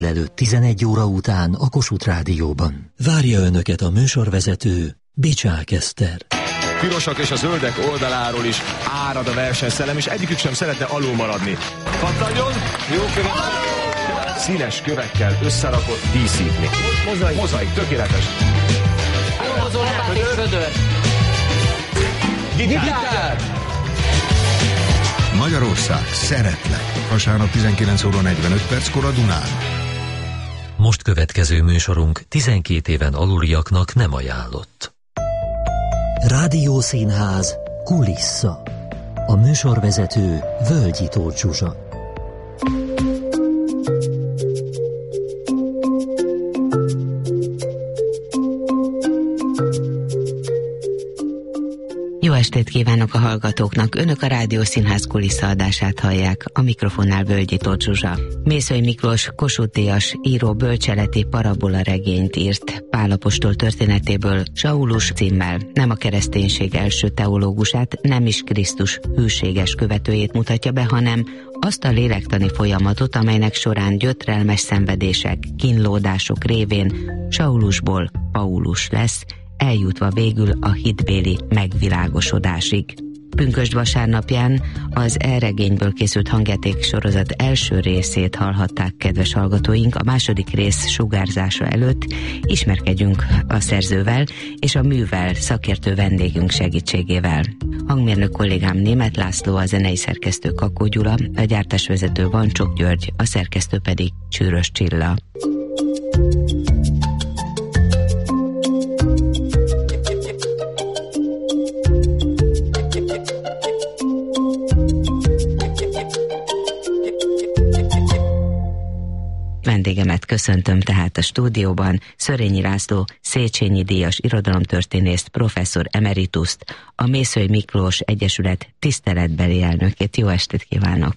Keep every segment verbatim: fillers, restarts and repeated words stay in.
Előtt tizenegy óra után a Kossuth Rádióban. Várja Önöket a műsorvezető, Bicsák Eszter. Pirosak és a zöldek oldaláról is árad a versenyszellem, és egyikük sem szeretne alul maradni. Pattanjon, jó követ, színes kövekkel összerakott díszítni. Mozaik. Mozaik, tökéletes. Elhozó lapát és vödör. Gitár. Gitár. Magyarország, szeretlek. Vasárnap tizenkilenc óra negyvenöt perckor a Dunán. Most következő műsorunk tizenkét éven aluliaknak nem ajánlott. Rádiószínház kulissza. A műsorvezető Völgyi Tóth Zsuzsa. Jó estét kívánok a hallgatóknak! Önök a Rádiószínház kuliszaadását hallják, a mikrofonnál Völgyi Tóth Zsuzsa. Mészöly Miklós Kossuth-díjas író bölcseleti parabola regényt írt Pál apostol történetéből Saulus címmel. Nem a kereszténység első teológusát, nem is Krisztus hűséges követőjét mutatja be, hanem azt a lélektani folyamatot, amelynek során gyötrelmes szenvedések, kínlódások révén Saulusból Paulus lesz, eljutva végül a hitbéli megvilágosodásig. Pünkösd vasárnapján az e-regényből készült hangjáték sorozat első részét hallhatták, kedves hallgatóink. A második rész sugárzása előtt ismerkedjünk a szerzővel és a művel szakértő vendégünk segítségével. Hangmérnök kollégám Németh László, a zenei szerkesztő Kakó Gyula, a gyártásvezető Vancsok György, a szerkesztő pedig Csűrös Csilla. Vendégemet köszöntöm tehát a stúdióban, Szörényi László, Széchenyi díjas irodalomtörténészt, professzor emerituszt, a Mészöly Miklós Egyesület tiszteletbeli elnökét. Jó estét kívánok!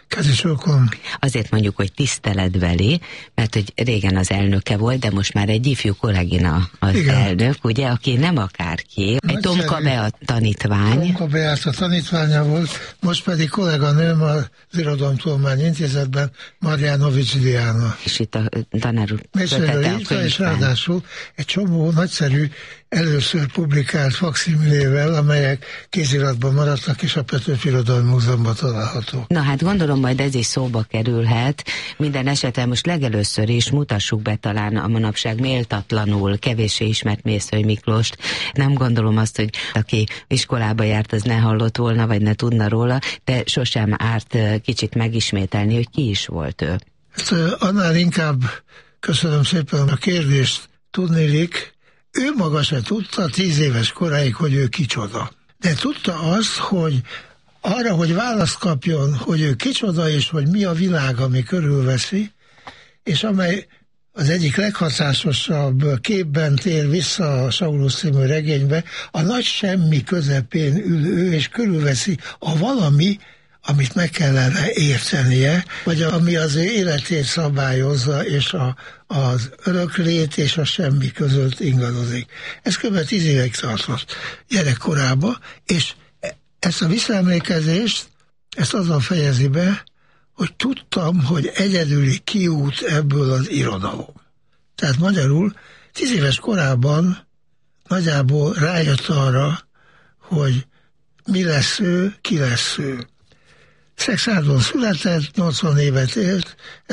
Kedves Azért mondjuk, hogy tiszteletbeli, mert hogy régen az elnöke volt, de most már egy ifjú kollégina az Igen. elnök, ugye, aki nem akárki. Egy Tomka Beat tanítvány. Tomka Beat a tanítványa volt, most pedig kolléganőm az Irodalomtudományi Intézetben, Marjanovics Diana. És itt a tanár úr kötete a könyvben. És ráadásul egy csomó nagyszerű, először publikált fakszimilével, amelyek kéziratban maradtak, és a Petőfi Irodalmi Múzeumban található. Na hát gondolom, majd ez is szóba kerülhet. Minden esetben most legelőször is mutassuk be talán a manapság méltatlanul kevéssé ismert Mészöly Miklóst. Nem gondolom azt, hogy aki iskolába járt, az ne hallott volna, vagy ne tudna róla, de sosem árt kicsit megismételni, hogy ki is volt ő. Hát, annál inkább köszönöm szépen a kérdést. Tudnélik, ő maga se tudta tíz éves koráig, hogy ő kicsoda. De tudta azt, hogy arra, hogy választ kapjon, hogy ő kicsoda, és hogy mi a világ, ami körülveszi, és amely az egyik leghatásosabb képben tér vissza a Saulus című regénybe, a nagy semmi közepén ül ő, és körülveszi a valami, amit meg kellene értenie, vagy ami az ő életét szabályozza, és a, az öröklét és a semmi között ingadozik. Ez kb. tíz évig tartott gyerekkorában, és ezt a visszaemlékezést, ezt azzal fejezi be, hogy tudtam, hogy egyedüli kiút ebből az irodalom. Tehát magyarul tíz éves korában nagyjából rájött arra, hogy mi lesz ő, ki lesz ő. Szexárdon született, nyolcvan évet élt,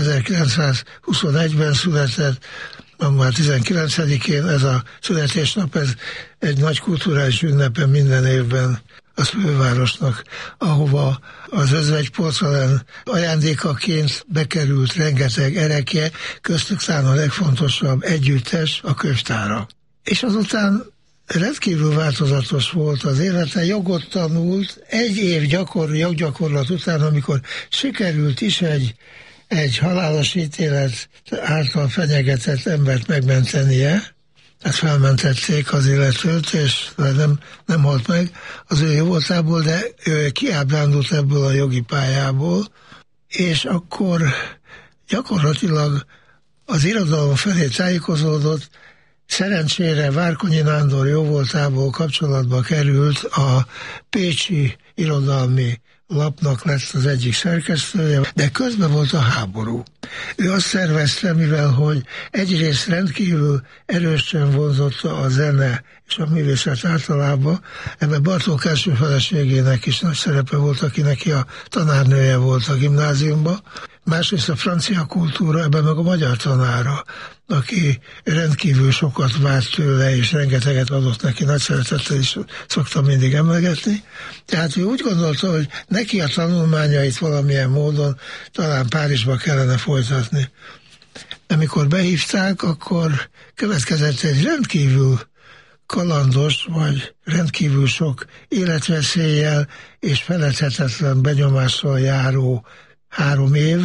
ezerkilencszázhuszonegyben született, január tizenkilencedikén, ez a születésnap, ez egy nagy kulturális ünnepen minden évben a fővárosnak, ahova az özvegyporcelán ajándékaként bekerült rengeteg erekje, köztük talán a legfontosabb együttes, a könyvtára. És azután rendkívül változatos volt az élete, jogot tanult, egy év gyakor, joggyakorlat után, amikor sikerült is egy, egy halálos ítélet által fenyegetett embert megmentenie, tehát felmentették az illetőt, és nem, nem halt meg az ő jó voltából, de ő kiábrándult ebből a jogi pályából, és akkor gyakorlatilag az irodalom felé tájékozódott. Szerencsére Várkonyi Nándor jóvoltából kapcsolatba került a Pécsi Irodalmi lapnak lett az egyik szerkesztője, de közben volt a háború. Ő azt szervezte, mivel hogy egyrészt rendkívül erősen vonzotta a zene és a művészet általában, ebben Bartók első feleségének is nagy szerepe volt, aki neki a tanárnője volt a gimnáziumban, másrészt a francia kultúra, ebben meg a magyar tanára, aki rendkívül sokat várt tőle, és rengeteget adott neki, nagy szeretettel is szoktam mindig emlegetni. Tehát ő úgy gondolta, hogy neki a tanulmányait valamilyen módon talán Párizsba kellene folytatni. Amikor behívták, akkor következett egy rendkívül kalandos, vagy rendkívül sok életveszéllyel és feledhetetlen benyomással járó három év,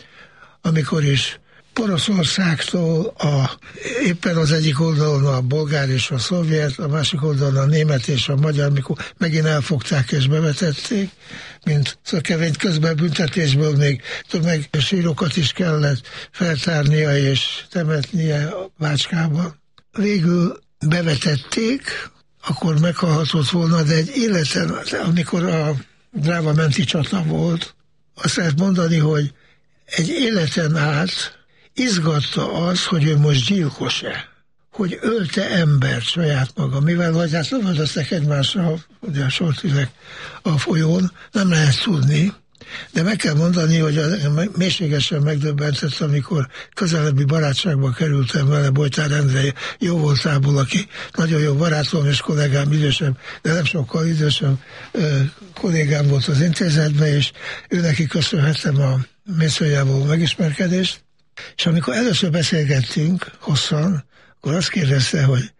amikor is Poroszországtól a, éppen az egyik oldalon a bolgár és a szovjet, a másik oldalon a német és a magyar, mikor megint elfogták és bevetették, mint szökevényt, közben büntetésből még tömeg sírokat is kellett feltárnia és temetnie a Bácskában. Végül bevetették, akkor meghalhatott volna, de egy életen, amikor a Dráva menti csata volt, azt lehet mondani, hogy egy életen át izgatta az, hogy ő most gyilkos-e, hogy ölte embert saját maga, mivel hogy hát lövöldöztek egymásra, ugye a sortüzek a folyón, nem lehet tudni, de meg kell mondani, hogy mélységesen megdöbbentett, amikor közelebbi barátságba kerültem vele Bojtár Endre jó voltából, aki nagyon jó barátom és kollégám, idősebb, de nem sokkal idősebb kollégám volt az intézetben, és ő neki köszönhettem a Mészőjával megismerkedést. És amikor először beszélgettünk hosszan, akkor azt kérdezte, hogy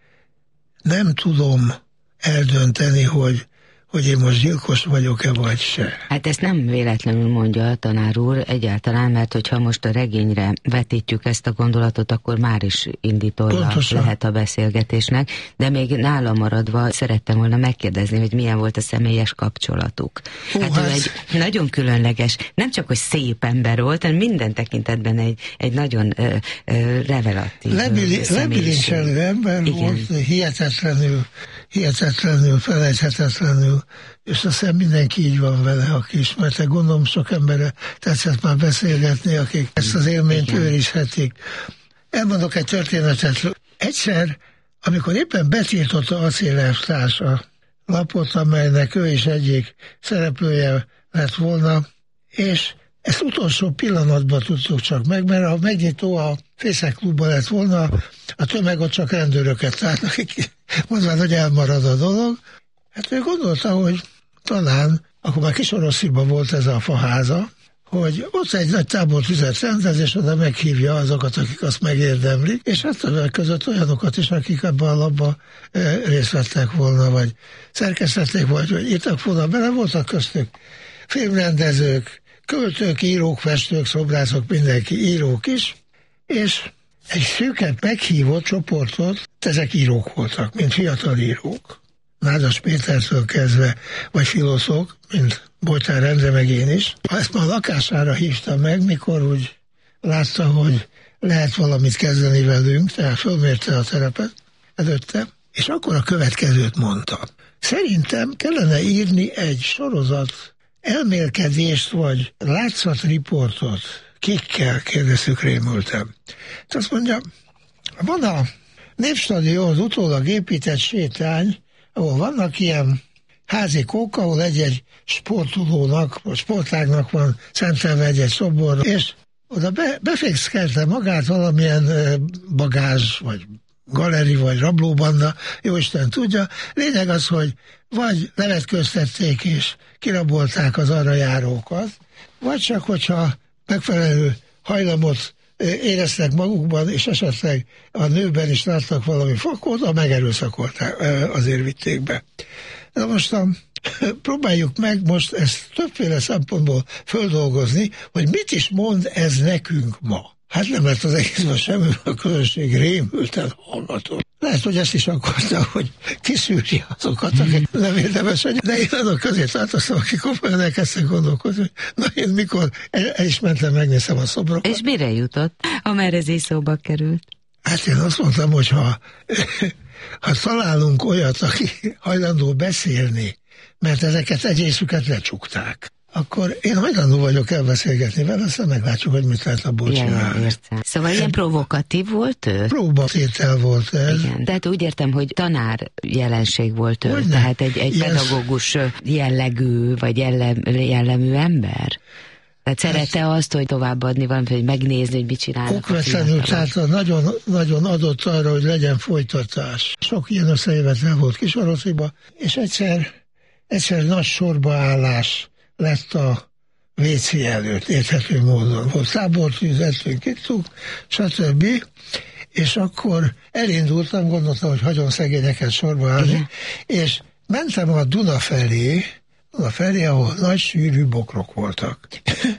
nem tudom eldönteni, hogy hogy én most gyilkos vagyok-e vagy se. Hát ezt nem véletlenül mondja a tanár úr egyáltalán, mert hogyha most a regényre vetítjük ezt a gondolatot, akkor már is indítója Pontosan. lehet a beszélgetésnek, de még nála maradva szerettem volna megkérdezni, hogy milyen volt a személyes kapcsolatuk. Hú, hát, hát ő egy nagyon különleges, nem csak, hogy szép ember volt, hanem minden tekintetben egy, egy nagyon ö, ö, revelatív Lebili, Lebilincselő ember Igen. volt, hihetetlenül, hihetetlenül, felejthetetlenül, és azt hiszem mindenki így van vele, aki ismerte. Gondolom sok emberre tetszett már beszélgetni, akik ezt az élményt Igen. őrizhetik. Elmondok egy történetet. Egyszer, amikor éppen betiltotta Acélelvtárs a lapot, amelynek ő is egyik szereplője lett volna, és ezt utolsó pillanatban tudtuk csak meg, mert ha megnyitó a Fészek klubban lett volna, a tömeg ott csak rendőröket lát, akik mondván, hogy elmarad a dolog. Hát ő gondolta, hogy talán, akkor már Kisorossziban volt ez a faháza, hogy ott egy nagy tábortüzet rendez, és oda meghívja azokat, akik azt megérdemlik, és hát többek között olyanokat is, akik ebben a labban e, részt vettek volna, vagy szerkesztették, vagy, vagy írtak volna bele, voltak köztük filmrendezők, költők, írók, festők, szobrászok, mindenki írók is, és egy szűket meghívott csoportot, ezek írók voltak, mint fiatal írók. Nádas Pétertől kezdve, vagy filozók, mint Bojtár Endre, meg én is. Ezt már a lakására hívta meg, mikor úgy látta, hogy lehet valamit kezdeni velünk, tehát fölmérte a terepet előtte, és akkor a következőt mondta. Szerintem kellene írni egy sorozat elmélkedést, vagy látszatriportot. Kikkel? Kérdeztük rémültem. És azt mondja, van a Népstadion az utólag épített sétány, ahol vannak ilyen házikók, ahol egy-egy sportolónak, vagy sportágnak van szentelve egy-egy szobor, és oda be, befészkelte magát valamilyen bagázs, vagy galeri, vagy rablóbanda, jóisten tudja. Lényeg az, hogy vagy levetköztették és kirabolták az arra járókat, vagy csak, hogyha megfelelő hajlamot éreztek magukban, és esetleg a nőben is láttak valami fakot, a megerőszakolták, azért vitték be. De most a, próbáljuk meg most ezt többféle szempontból földolgozni, hogy mit is mond ez nekünk ma. Hát nem lett az egészben semmi, a közönség rémülten hallgató. Lehet, hogy ezt is akarta, hogy kiszűrje azokat, akik nem érdemes, de én azok közé tartoztam, akik komolyan elkezdtek gondolkozni, hogy na én mikor el, el is mentem, megnézem a szobrokat. És mire jutott, amerre ez szóba került? Hát én azt mondtam, hogy ha, ha találunk olyat, aki hajlandó beszélni, mert ezeket egészüket lecsukták. akkor én hajlandó vagyok elbeszélgetni vele, aztán meglátjuk, hogy mit lehet abból csinálni. Értem. Szóval ilyen provokatív volt ő? Próbatétel volt ez. Igen. Tehát úgy értem, hogy tanár jelenség volt ő, Hogyne? tehát egy, egy Yes. pedagógus jellegű, vagy jellem, jellemű ember? Tehát szerette azt, hogy továbbadni valamit, hogy megnézni, hogy mit csinálnak Okvetlenül, tehát nagyon, nagyon adott arra, hogy legyen folytatás. Sok ilyen összejövetel volt Kisarociba, és egyszer, egyszer nagy sorbaállás lett a vé cé előtt, érthető módon. Volt tábortűz, ettünk, ittunk, stb. És akkor elindultam, gondoltam, hogy hagyom szegényeket sorba állni, és mentem a Duna felé, Duna felé, ahol nagy sűrű bokrok voltak.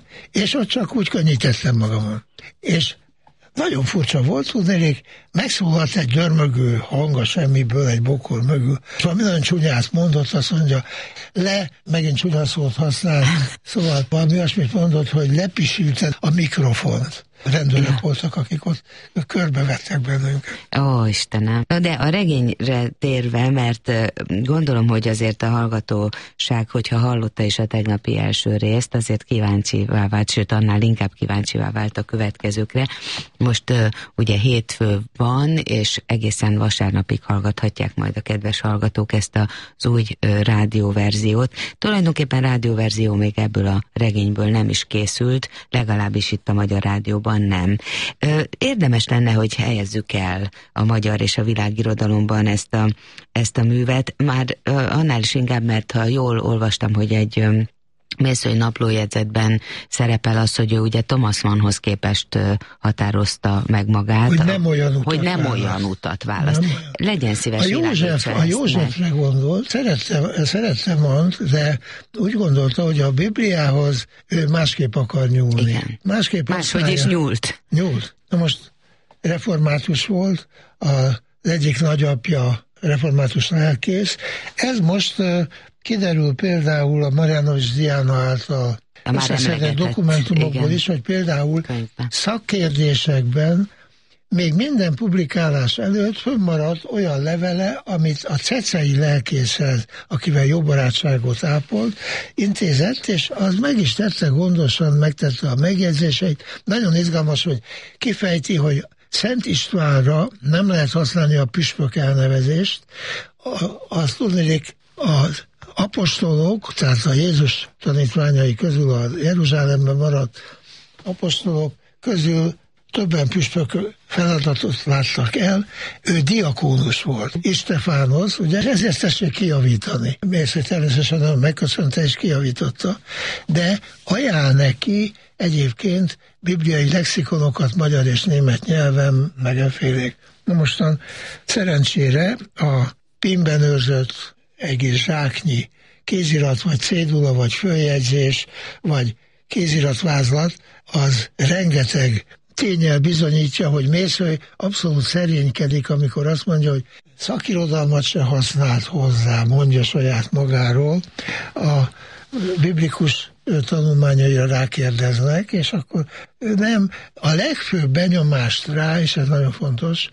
És ott csak úgy könnyítettem magamon. És nagyon furcsa volt, tudnék, megszólalt egy dörmögő hang a semmiből, egy bokor mögül, és valami nagyon csúnyát mondott, azt mondja, le, megint csúnya szót használ, szóval valami olyasmit mondott, hogy lepisülted a mikrofont. Rendőrök voltak, akik ott körbevettek bennünket. Ó, Istenem. De a regényre térve, mert gondolom, hogy azért a hallgatóság, hogyha hallotta is a tegnapi első részt, azért kíváncsivá vált, sőt, annál inkább kíváncsivá vált a következőkre. Most uh, ugye hétfő van, és egészen vasárnapig hallgathatják majd a kedves hallgatók ezt az új uh, rádióverziót. Tulajdonképpen rádióverzió még ebből a regényből nem is készült, legalábbis itt a Magyar Rádióban nem. Érdemes lenne, hogy helyezzük el a magyar és a világirodalomban ezt a, ezt a művet, már annál is inkább, mert ha jól olvastam, hogy egy Mészői naplójegyzetben szerepel az, hogy ő ugye Thomas Mannhoz képest határozta meg magát. Hogy nem olyan utat hogy nem választ. olyan utat választ. Nem olyan. Legyen szíves, a József, a Józsefre gondolt, szerette, szerette Mannt, de úgy gondolta, hogy a Bibliához ő másképp akar nyúlni. Igen. Másképp Máshogy is nyúlt. Nyúlt. Na most református volt, az egyik nagyapja református lelkész. Ez most uh, kiderül például a Marianovics Diana által összeszedett dokumentumokból igen. is, hogy például könyvben. Szakkérdésekben még minden publikálás előtt fönnmaradt olyan levele, amit a cecei lelkészhez, akivel jó barátságot ápolt, intézett, és az meg is tette gondosan, megtette a megjegyzéseit. Nagyon izgalmas, hogy kifejti, hogy Szent Istvánra nem lehet használni a püspök elnevezést. Azt tudnék, az apostolok, tehát a Jézus tanítványai közül, a Jeruzsálemben maradt apostolok közül többen püspök feladatot láttak el, ő diakónus volt. Istefánosz, ugye ezért tessék kijavítani. Mésző természetesen megköszönte és kijavította, de ajánl neki egyébként bibliai lexikonokat magyar és német nyelven, megenfélék. Na mostan szerencsére a pimben őrzött egész zsáknyi kézirat, vagy cédula, vagy följegyzés, vagy kéziratvázlat, az rengeteg tényel bizonyítja, hogy Mészöly abszolút szerénykedik, amikor azt mondja, hogy szakirodalmat se használt hozzá, mondja saját magáról. A biblikus tanulmányaira rákérdeznek, és akkor nem, a legfőbb benyomást rá, és ez nagyon fontos,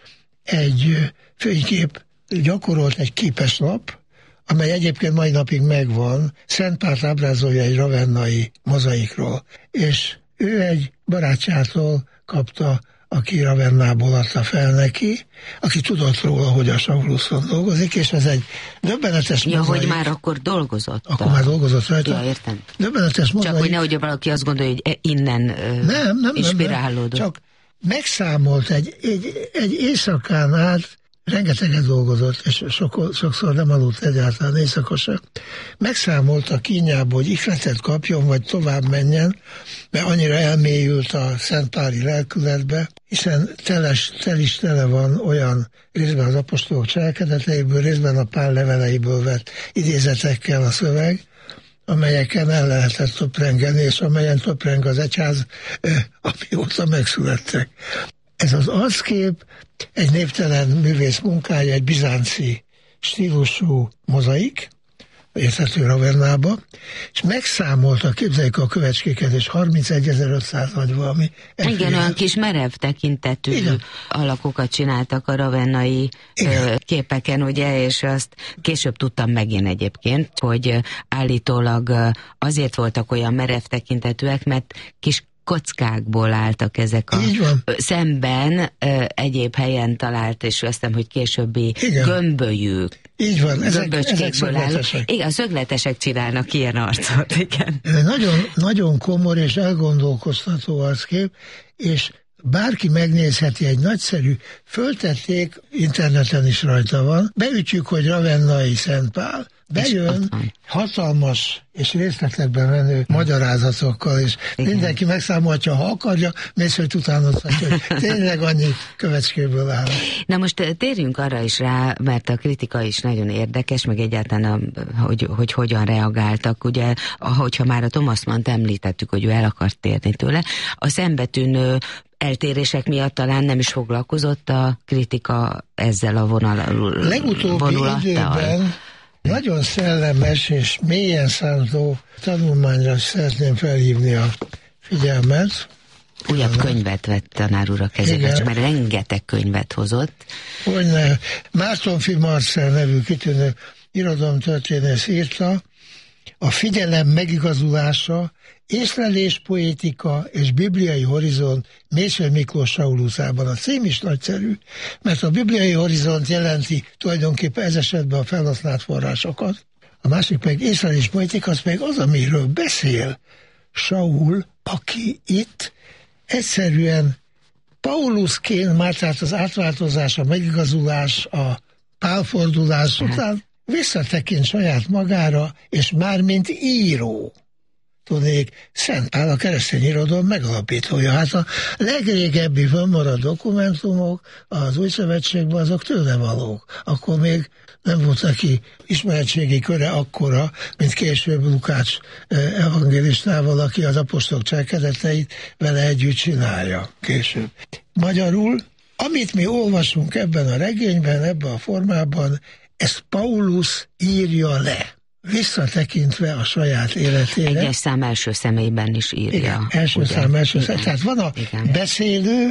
egy fénykép gyakorolt egy képeslap, amely egyébként mai napig megvan, Szent Párt ábrázolja egy ravennai mozaikról, és ő egy barátjától kapta, aki Ravennából adta fel neki, aki tudott róla, hogy a Sauluszon dolgozik, és ez egy döbbenetes ja, mozaik. hogy már akkor dolgozott. Akkor a... már dolgozott rajta. Ja, értem. Döbbenetes mozaik. Csak hogy nehogy valaki azt gondolja, hogy innen nem, nem, inspirálódott. Nem, nem. Csak megszámolt egy, egy, egy éjszakán át, rengeteget dolgozott, és sok, sokszor nem aludt egyáltalán éjszaka sem. Megszámolta kínjából, hogy ihletet kapjon, vagy tovább menjen, mert annyira elmélyült a szentpáli lelkületbe, hiszen teles, tel is tele van olyan részben az apostolok cselekedeteiből, részben a Pál leveleiből vett idézetekkel a szöveg, amelyeken el lehetett töprengeni, és amelyen töpreng az egyház, amióta megszülettek. Ez az arckép egy névtelen művész munkája, egy bizánci stílusú mozaik, érthető Ravennába, és megszámolta, képzeljük a kövecskéket, és harmincegyezer-ötszáz vagy valami. Igen, olyan kis merev tekintetű igen. alakokat csináltak a ravennai igen. képeken, ugye, és azt később tudtam meg én egyébként, hogy állítólag azért voltak olyan merev tekintetűek, mert kis kockákból álltak ezek a szemben ö, egyéb helyen talált, és azt hogy későbbi igen. gömbölyűk. Így van, ezek, ezek szögletesek. Igen, a szögletesek csinálnak ilyen arcot, igen. Nagyon, nagyon komor és elgondolkoztató arckép, és bárki megnézheti, egy nagyszerű, föltették, interneten is rajta van, beütjük, hogy ravennai Szent Pál, bejön hatalmas és részletekben menő magyarázatokkal, és igen. mindenki megszámolhatja, ha akarja, mész, hogy utánozhatja, hogy tényleg annyi kövecskéből áll. Na most térjünk arra is rá, mert a kritika is nagyon érdekes, meg egyáltalán, a, hogy, hogy hogyan reagáltak. Ugye, ahogyha már a Thomas Mann-t említettük, hogy ő el akart térni tőle, a szembetűnő eltérések miatt talán nem is foglalkozott a kritika ezzel a vonal, legutóbbi vonulattal. Időben nagyon szellemes és mélyen szántó tanulmányra szeretném felhívni a figyelmet. Újabb könyvet vett tanár úr a kezébe, csak mert rengeteg könyvet hozott. Hogyne, Márton-Fi Marcell nevű kitűnő irodalomtörténész írta, a figyelem megigazulása, észlelés, poétika és bibliai horizont Mészöly Miklós Sauluszában. A cím is nagyszerű, mert a bibliai horizont jelenti tulajdonképpen ez esetben a felhasznált forrásokat. A másik meg észlelés, poétika, az meg az, amiről beszél Saul, aki itt egyszerűen Paulusként, már tehát az átváltozás, a megigazulás, a pálfordulás után visszatekint saját magára, és már mint író. Tudnék, Szent Pál a keresztény irodalom megalapítója. Hát a legrégebbi fennmaradt dokumentumok az Új Szövetségben azok tőle valók. Akkor még nem volt neki ismeretségi köre akkora, mint később Lukács evangélistával, aki az apostolok cselekedeteit vele együtt csinálja később. Magyarul, amit mi olvasunk ebben a regényben, ebben a formában, ezt Paulus írja le, visszatekintve a saját életére. Egyes szám első személyben is írja. Igen, első ugye? szám első személyben. Tehát van a igen. beszélő,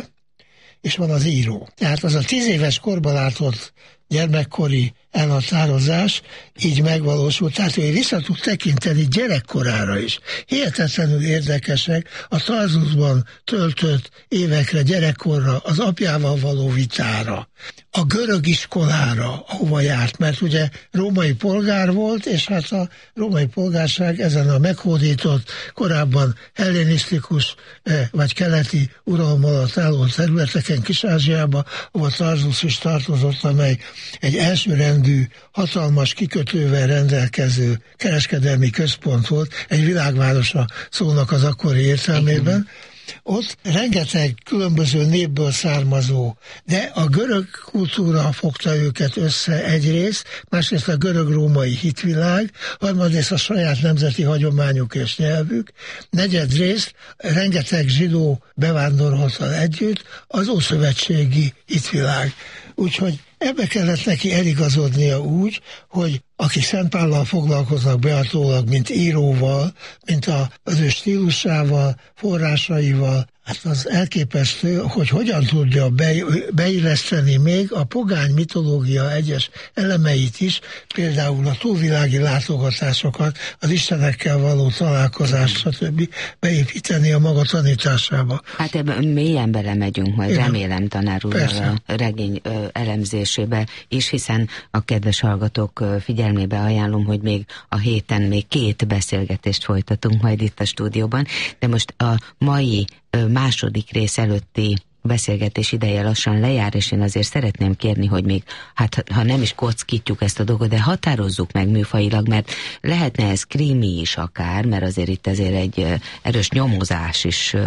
és van az író. Tehát az a tíz éves korban látott gyermekkori elhatározás így megvalósult. Tehát ő vissza tud tekinteni gyerekkorára is. Hihetetlenül érdekesek a Tarsusban töltött évekre, gyerekkorra, az apjával való vitára, a görög iskolára, ahova járt, mert ugye római polgár volt, és hát a római polgárság ezen a meghódított, korábban hellenisztikus vagy keleti uralom alatt álló területeken, Kis-Ázsiába, ahol Tarsus is tartozott, amely egy elsőrendű, hatalmas kikötővel rendelkező kereskedelmi központ volt, egy világvárosa szónak az akkori értelmében. Ott rengeteg különböző népből származó, de a görög kultúra fogta őket össze egyrészt, másrészt a görög-római hitvilág, harmadrészt a saját nemzeti hagyományuk és nyelvük, negyedrészt rengeteg zsidó bevándoroltal együtt az ószövetségi hitvilág. Úgyhogy ebbe kellett neki eligazodnia úgy, hogy akik Szent Pállal foglalkoznak behatólag, mint íróval, mint a, az ő stílusával, forrásaival, hát az elképesztő, hogy hogyan tudja be, beilleszteni még a pogány mitológia egyes elemeit is, például a túlvilági látogatásokat, az istenekkel való találkozást, stb. Beépíteni a maga tanításába. Hát ebben mélyen belemegyünk majd, igen. remélem tanár úr a regény ö, elemzésébe is, hiszen a kedves hallgatók ö, figyelmébe ajánlom, hogy még a héten még két beszélgetést folytatunk majd itt a stúdióban, de most a mai ö, második rész előtti beszélgetés ideje lassan lejár, és én azért szeretném kérni, hogy még, hát ha nem is kockítjuk ezt a dolgot, de határozzuk meg műfajilag, mert lehetne ez krimi is akár, mert azért itt azért egy erős nyomozás is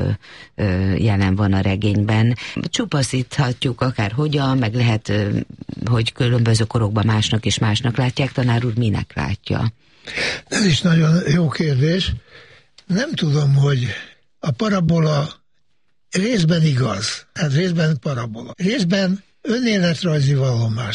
jelen van a regényben. Csupaszíthatjuk akár hogyan, meg lehet, hogy különböző korokban másnak és másnak látják. Tanár úr, minek látja? Ez is nagyon jó kérdés. Nem tudom, hogy a parabola részben igaz, hát részben parabola. Részben önéletrajzi vallomás.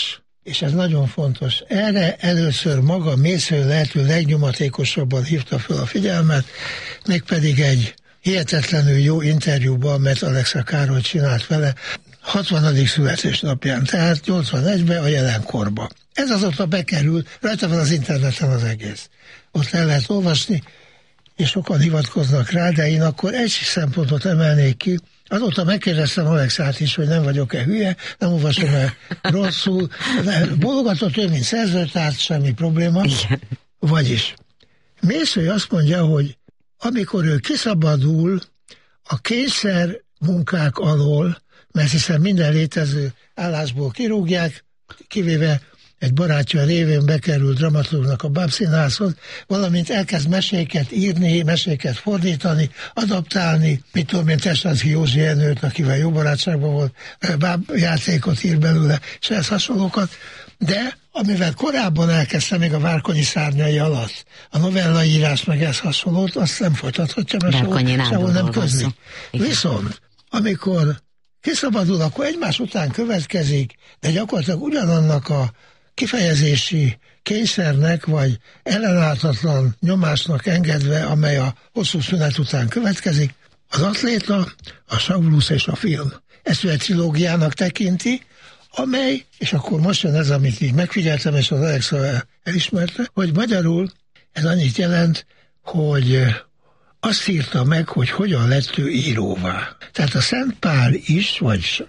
és ez nagyon fontos. Erre először maga Mészöly lehető legnyomatékosabban hívta fel a figyelmet, mégpedig egy hihetetlenül jó interjúban, mert Alexa Károly csinált vele, hatvanadik születésnapján, tehát nyolcvanegyben a jelenkorba. Ez azóta bekerül, rajta van az interneten az egész. Ott el lehet olvasni, és sokan hivatkoznak rá, de én akkor egy szempontot emelnék ki. Azóta megkérdeztem Alexát is, hogy nem vagyok-e hülye, nem olvasom-e rosszul. Bologatott ő, mint szerzőtárs, semmi probléma. Igen. Vagyis Mészöly azt mondja, hogy amikor ő kiszabadul a kényszer munkák alól, mert hiszen minden létező állásból kirúgják, kivéve egy barátja révén bekerült dramaturgnak a Bábszínházhoz, valamint elkezd meséket írni, meséket fordítani, adaptálni, mit tudom én, Tesánszky Józsi Jenőt, akivel jó barátságban volt, bábjátékot ír belőle, és ehhez hasonlókat, de amivel korábban elkezdte még a Várkonyi szárnyai alatt, a novellaírás meg ez hasonlót, azt nem folytathatja, mert sehol, sehol nem közli. Viszont, amikor kiszabadul, akkor egymás után következik, de gyakorlatilag ugyanannak a kifejezési kényszernek, vagy ellenállhatatlan nyomásnak engedve, amely a hosszú szünet után következik, az Atléta, a Saulus és a film. Ezt ő egy trilógiának tekinti, amely, és akkor most jön ez, amit így megfigyeltem, és az Alexa elismerte, hogy magyarul ez annyit jelent, hogy azt írta meg, hogy hogyan lett ő íróvá. Tehát a Szent Pál is, vagy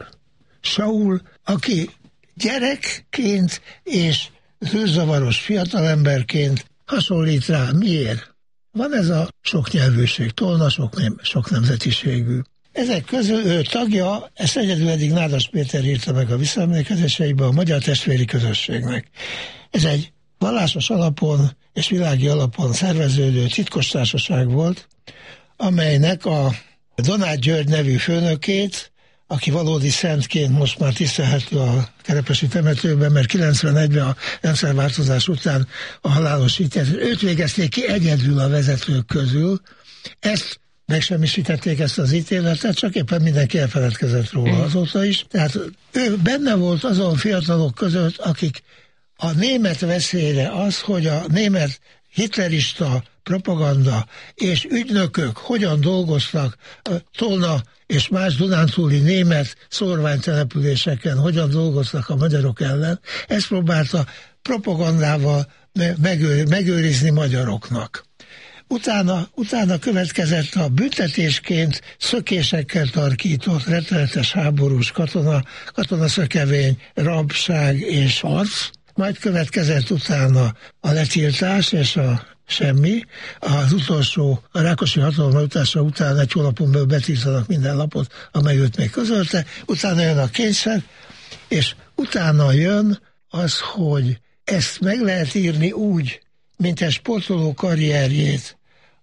Saul, aki gyerekként és zűrzavaros fiatalemberként hasonlít rá. Miért? Van ez a sok nyelvűség, tolna sok, nem, sok nemzetiségű. Ezek közül ő tagja, ezt egyedül eddig Nádas Péter írta meg a visszaemlékezéseiben, a Magyar Testvéri Közösségnek. Ez egy vallásos alapon és világi alapon szerveződő titkos társaság volt, amelynek a Donát György nevű főnökét, aki valódi szentként most már tisztelhető a Kerepesi temetőben, mert kilencvenegyben a rendszerváltozás után a halálos ítélet, őt végezték ki egyedül a vezetők közül. Ezt megsemmisítették, ezt az ítéletet, csak éppen mindenki elfeledkezett róla azóta is. Tehát ő benne volt azon fiatalok között, akik a német veszélyre az, hogy a német hitlerista propaganda és ügynökök hogyan dolgoztak Tolna és más dunántúli német szórványtelepüléseken, hogyan dolgoztak a magyarok ellen, ezt próbálta propagandával megőr, megőrizni magyaroknak. Utána, utána következett a büntetésként szökésekkel tarkított rettenetes háborús katona, katonaszökevény, rabság és harc, majd következett utána a letiltás és a semmi. Az utolsó, a Rákosi hatalomjutása után egy hónapon belül betiltanak minden lapot, amely őt még közölte, utána jön a kényszer, és utána jön az, hogy ezt meg lehet írni úgy, mint egy sportoló karrierjét,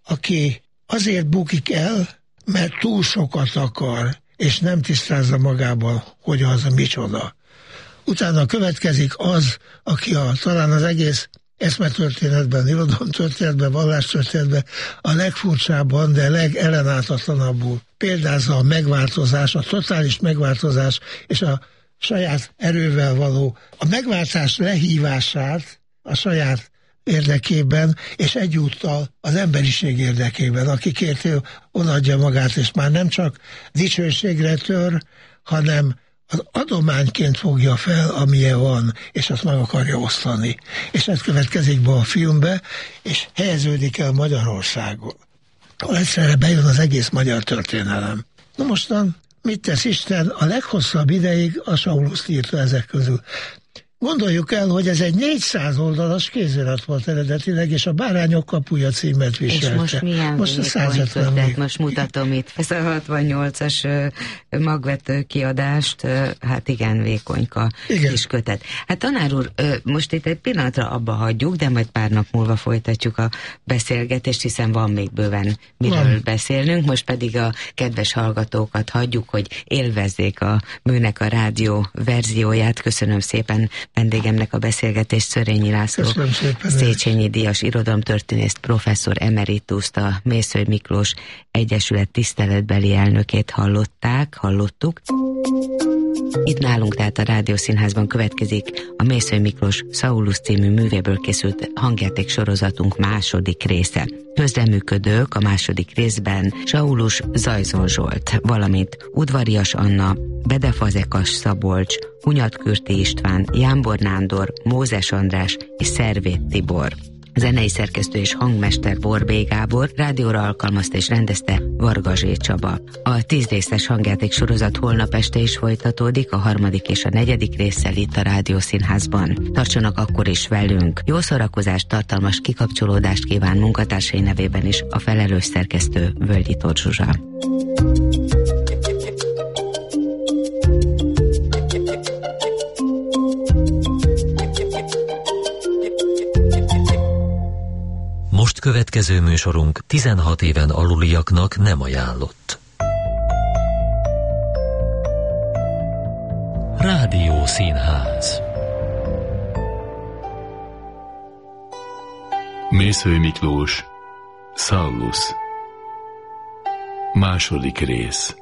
aki azért bukik el, mert túl sokat akar, és nem tisztázza magában, hogy az a micsoda. Utána következik az, aki a, talán az egész eszmetörténetben, irodalomtörténetben, vallástörténetben a legfurcsábban, de legellenállhatlanabbul példázza a megváltozás, a totális megváltozás és a saját erővel való, a megváltás lehívását a saját érdekében, és egyúttal az emberiség érdekében, akikért ő odaadja magát, és már nem csak dicsőségre tör, hanem az adományként fogja fel, amilyen van, és azt meg akarja osztani. És ez következik be a filmbe, és helyeződik el Magyarországon. Egyszerre bejön az egész magyar történelem. Na mostan, mit tesz Isten? A leghosszabb ideig a Sauluszt írta ezek közül. Gondoljuk el, hogy ez egy négyszáz oldalas kézirat volt eredetileg, és a Bárányok kapuja címet viselte. És most milyen most a száz ötven kötet, most mutatom itt, ez a hatvannyolcas magvető kiadást, hát igen, vékonyka igen. Kis kötet. Hát tanár úr, most itt egy pillanatra abba hagyjuk, de majd pár nap múlva folytatjuk a beszélgetést, hiszen van még bőven miről van beszélnünk, most pedig a kedves hallgatókat hagyjuk, hogy élvezzék a Műnek a rádió verzióját. Köszönöm szépen vendégemnek a beszélgetést, Szörényi László, Széchenyi díjas irodalomtörténészt, professzor emerituszt, a Mészöly Miklós Egyesület tiszteletbeli elnökét hallották, hallottuk. Itt nálunk, tehát a Rádiószínházban következik a Mészöly Miklós Saulus című művéből készült hangjáték sorozatunk második része. Közreműködők a második részben Saulus Zajzon Zsolt, valamint Udvarias Anna, Bede Fazekas Szabolcs, Hunyad Kürti István, Jámbor Nándor, Mózes András és Szervét Tibor. Zenei szerkesztő és hangmester Borbély Gábor, rádióra alkalmazta és rendezte Varga Zsé Csaba. A tíz részes hangjáték sorozat holnap este is folytatódik, a harmadik és a negyedik résszel itt a Rádiószínházban. Tartsanak akkor is velünk. Jó szórakozást, tartalmas kikapcsolódást kíván munkatársai nevében is a felelős szerkesztő Völgyi Tóth Zsuzsa. Most következő műsorunk tizenhat éven aluliaknak nem ajánlott. Rádiószínház. Mészöly Miklós, Saulus. Második rész.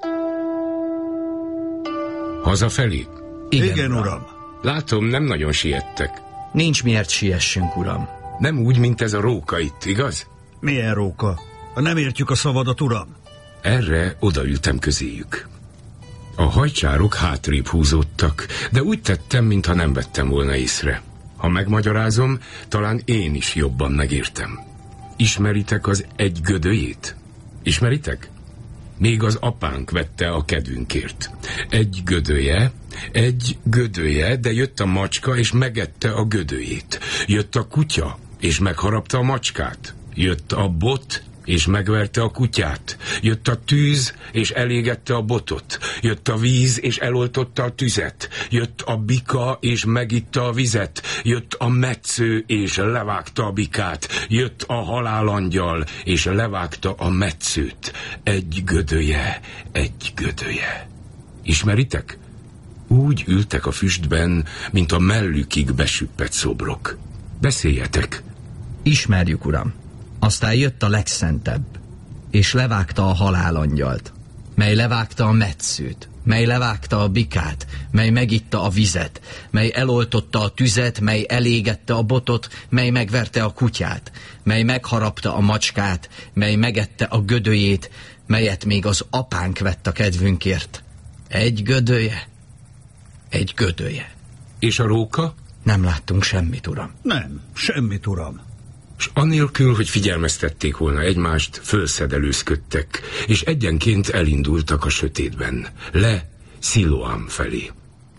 Hazafelé? Igen, Igen uram. Látom, nem nagyon siettek. Nincs miért siessünk, uram. Nem úgy, mint ez a róka itt, igaz? Milyen róka? Nem értjük a szavadat, uram. Erre odaültem közéjük. A hajcsárok hátrébb húzódtak, de úgy tettem, mintha nem vettem volna észre. Ha megmagyarázom, talán én is jobban megértem. Ismeritek az egy gödöjét? Ismeritek? Még az apánk vette a kedvünkért. Egy gödöje, egy gödöje, de jött a macska, és megette a gödöjét. Jött a kutya, és megharapta a macskát. Jött a bot, és megverte a kutyát. Jött a tűz, és elégette a botot. Jött a víz, és eloltotta a tüzet. Jött a bika, és megitta a vizet. Jött a metsző, és levágta a bikát. Jött a halálangyal, és levágta a metszőt. Egy gödöje, egy gödöje. Ismeritek? Úgy ültek a füstben, mint a mellükig besüppett szobrok. Beszéljetek. Ismerjük, uram. Aztán jött a legszentebb, és levágta a halálangyalt, mely levágta a metszőt, mely levágta a bikát, mely megitta a vizet, mely eloltotta a tüzet, mely elégette a botot, mely megverte a kutyát, mely megharapta a macskát, mely megette a gödöjét, melyet még az apánk vett a kedvünkért. Egy gödöje, egy gödöje. És a róka? Nem láttunk semmit, uram. Nem, semmit, uram. S anélkül, hogy figyelmeztették volna egymást, fölszedelőzködtek, és egyenként elindultak a sötétben, le Sziloám felé.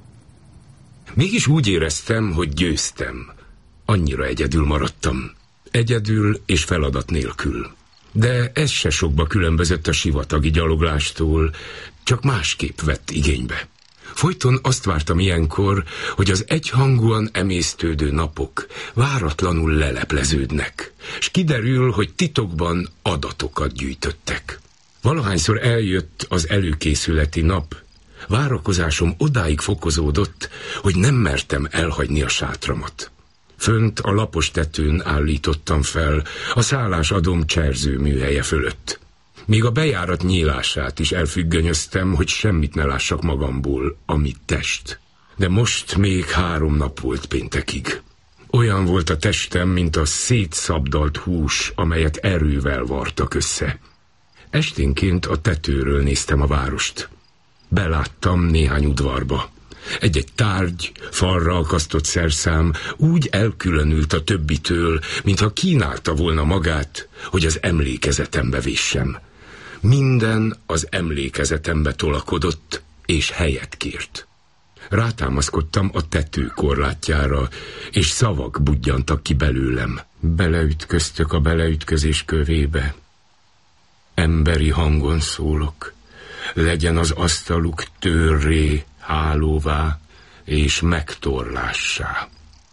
Mégis úgy éreztem, hogy győztem. Annyira egyedül maradtam. Egyedül és feladat nélkül. De ez se sokba különbözött a sivatagi gyaloglástól, csak másképp vett igénybe. Folyton azt vártam ilyenkor, hogy az egyhangúan emésztődő napok váratlanul lelepleződnek, s kiderül, hogy titokban adatokat gyűjtöttek. Valahányszor eljött az előkészületi nap, várakozásom odáig fokozódott, hogy nem mertem elhagyni a sátramat. Fönt a lapos tetőn állítottam fel, a szállásadom cserző műhelye fölött. Még a bejárat nyílását is elfüggönyöztem, hogy semmit ne lássak magamból, amit test. De most még három nap volt péntekig. Olyan volt a testem, mint a szétszabdalt hús, amelyet erővel vartak össze. Esténként a tetőről néztem a várost. Beláttam néhány udvarba. Egy-egy tárgy, falra akasztott szerszám úgy elkülönült a többitől, mintha kínálta volna magát, hogy az emlékezetembe vissem. Minden az emlékezetembe tolakodott, és helyet kért. Rátámaszkodtam a tető korlátjára, és szavak budjantak ki belőlem. Beleütköztök a beleütközés kövébe. Emberi hangon szólok, legyen az asztaluk tőrré, hálóvá és megtorlássá.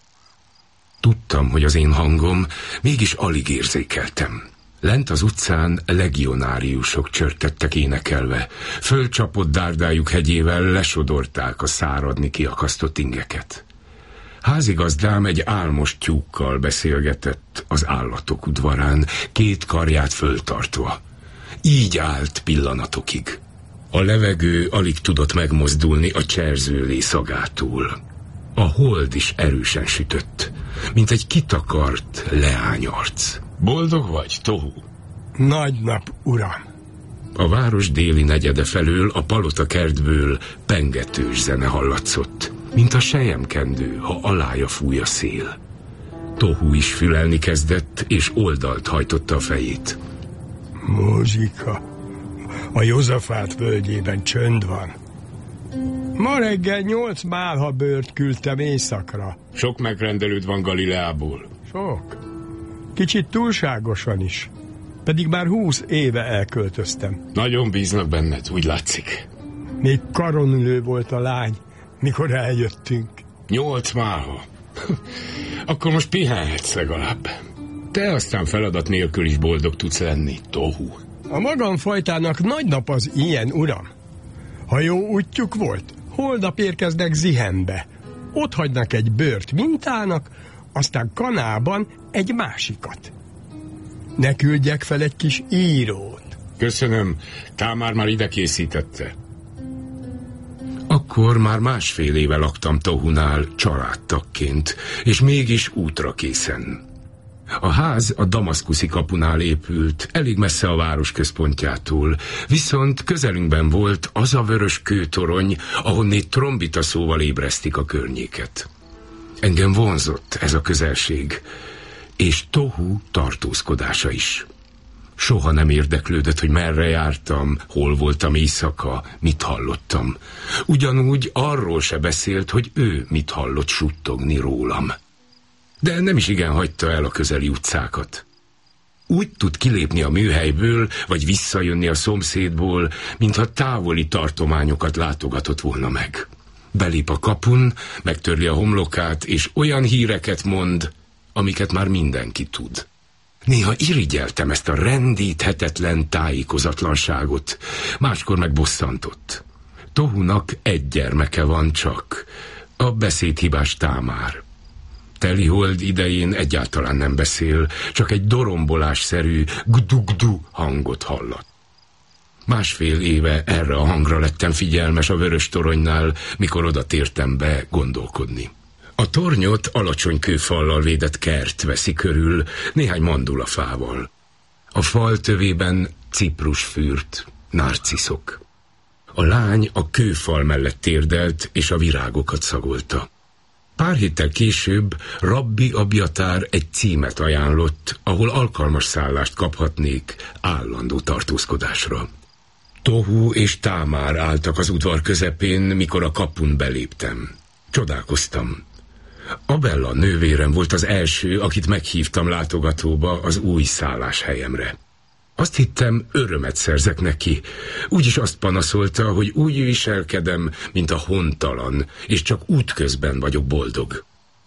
Tudtam, hogy az én hangom, mégis alig érzékeltem. Lent az utcán legionáriusok csörtettek énekelve, fölcsapott dárdájuk hegyével lesodorták a száradni kiakasztott ingeket. Házigazdám egy álmos tyúkkal beszélgetett az állatok udvarán, két karját föltartva. Így állt pillanatokig. A levegő alig tudott megmozdulni a cserzőlé szagától. A hold is erősen sütött, mint egy kitakart leányarc. Boldog vagy, Tohu? Nagy nap, uram. A város déli negyede felől a palota kertből pengetős zene hallatszott, mint a selyemkendő, ha alája fúj a szél. Tohu is fülelni kezdett, és oldalt hajtotta a fejét. Muzsika. A Józsafát völgyében csönd van. Ma reggel nyolc málha bőrt küldtem éjszakra. Sok megrendelőd van Galileából. Sok. Kicsit túlságosan is. Pedig már húsz éve elköltöztem. Nagyon bíznak benned, úgy látszik. Még karonülő volt a lány, mikor eljöttünk. Nyolc málha. Akkor most pihenhetsz legalább. Te aztán feladat nélkül is boldog tudsz lenni, Tohu. A magam fajtának nagy nap az ilyen, uram. Ha jó útjuk volt, holnap érkeznek Zihenbe. Ott hagynak egy bőrt mintának, aztán Kanában egy másikat. Ne küldjek fel egy kis írót. Köszönöm, Támár már ide készítette. Akkor már másfél éve laktam Tohunál családtagként, és mégis útra készen. A ház a damaszkuszi kapunál épült, elég messze a város központjától, viszont közelünkben volt az a vörös kőtorony, ahonnét trombita szóval ébresztik a környéket. Engem vonzott ez a közelség, és Tohu tartózkodása is. Soha nem érdeklődött, hogy merre jártam, hol voltam éjszaka, mit hallottam. Ugyanúgy arról se beszélt, hogy ő mit hallott suttogni rólam. De nem is igen hagyta el a közeli utcákat. Úgy tud kilépni a műhelyből, vagy visszajönni a szomszédból, mintha távoli tartományokat látogatott volna meg. Belép a kapun, megtörli a homlokát, és olyan híreket mond, amiket már mindenki tud. Néha irigyeltem ezt a rendíthetetlen tájékozatlanságot, máskor meg bosszantott. Tohunak egy gyermeke van csak, a beszédhibás Támár. Telihold idején egyáltalán nem beszél, csak egy dorombolásszerű gdu-gdu hangot hallat. Másfél éve erre a hangra lettem figyelmes a vörös toronynál, mikor oda tértem be gondolkodni. A tornyot alacsony kőfallal védett kert veszi körül, néhány mandulafával. A fal tövében ciprusfürt, narciszok. A lány a kőfal mellett térdelt, és a virágokat szagolta. Pár héttel később Rabbi Abjatár egy címet ajánlott, ahol alkalmas szállást kaphatnék állandó tartózkodásra. Tohu és Támár álltak az udvar közepén, mikor a kapun beléptem. Csodálkoztam. Abella nővérem volt az első, akit meghívtam látogatóba az új szálláshelyemre. Azt hittem, örömet szerzek neki. Úgyis azt panaszolta, hogy úgy viselkedem, mint a hontalan, és csak útközben vagyok boldog.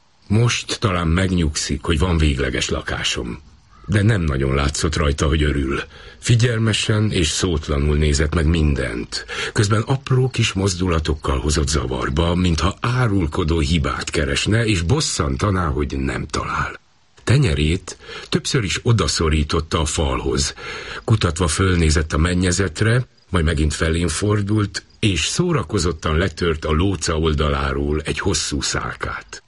Most talán megnyugszik, hogy van végleges lakásom. De nem nagyon látszott rajta, hogy örül. Figyelmesen és szótlanul nézett meg mindent. Közben apró kis mozdulatokkal hozott zavarba, mintha árulkodó hibát keresne, és bosszantaná, hogy nem talál. Tenyerét többször is odaszorította a falhoz. Kutatva fölnézett a mennyezetre, majd megint felén fordult, és szórakozottan letört a lóca oldaláról egy hosszú szálkát.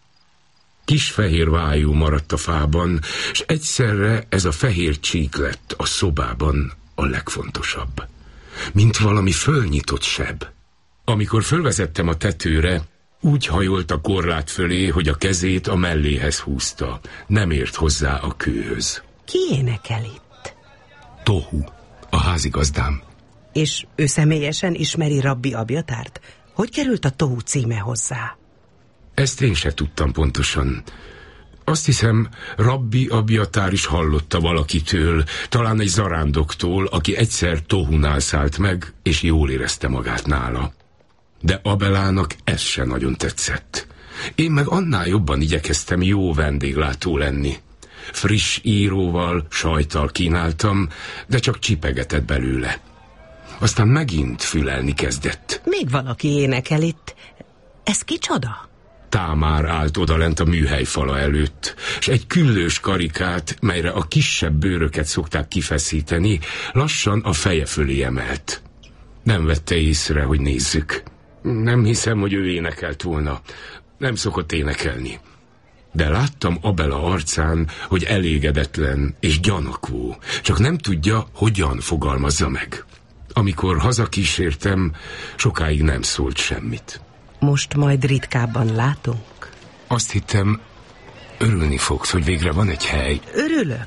Kis fehér vájú maradt a fában, és egyszerre ez a fehér csík lett a szobában a legfontosabb. Mint valami fölnyitott seb. Amikor fölvezettem a tetőre, úgy hajolt a korlát fölé, hogy a kezét a melléhez húzta. Nem ért hozzá a kőhöz. Ki énekel itt? Tohu, a házigazdám. És ő személyesen ismeri Rabbi Abjatárt? Hogy került a Tohu címe hozzá? Ezt én se tudtam pontosan. Azt hiszem, Rabbi Abjatár is hallotta valakitől, talán egy zarándoktól, aki egyszer Tohunál szállt meg, és jól érezte magát nála. De Abelának ez se nagyon tetszett. Én meg annál jobban igyekeztem jó vendéglátó lenni. Friss íróval, sajttal kínáltam, de csak csipegetett belőle. Aztán megint fülelni kezdett. Még valaki énekel itt. Ez kicsoda? Támár állt odalent a műhely fala előtt, s egy küllős karikát, melyre a kisebb bőröket szokták kifeszíteni, lassan a feje fölé emelt. Nem vette észre, hogy nézzük. Nem hiszem, hogy ő énekelt volna. Nem szokott énekelni. De láttam Abela arcán, hogy elégedetlen és gyanakvó, csak nem tudja, hogyan fogalmazza meg. Amikor hazakísértem, sokáig nem szólt semmit. Most majd ritkábban látunk? Azt hittem, örülni fogsz, hogy végre van egy hely. Örülök.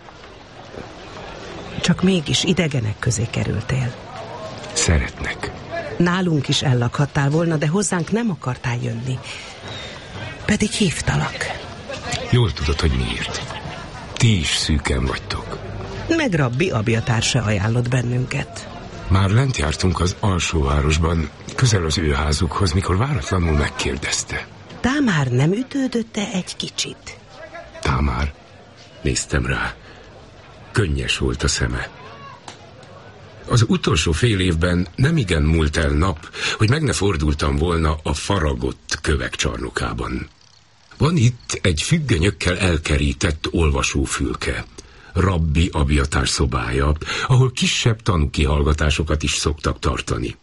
Csak mégis idegenek közé kerültél. Szeretnek. Nálunk is ellakhattál volna, de hozzánk nem akartál jönni. Pedig hívtalak. Jól tudod, hogy miért. Ti is szűken vagytok. Meg Rabbi Abjatár se ajánlott bennünket. Már lent jártunk az alsóvárosban, közel az ő házukhoz, mikor váratlanul megkérdezte. Támár nem ütődötte egy kicsit? Támár? Néztem rá. Könnyes volt a szeme. Az utolsó fél évben nemigen múlt el nap, hogy meg ne fordultam volna a faragott kövek csarnokában. Van itt egy függönyökkel elkerített olvasófülke, Rabbi Abjatár szobája, ahol kisebb tanúkihallgatásokat is szoktak tartani.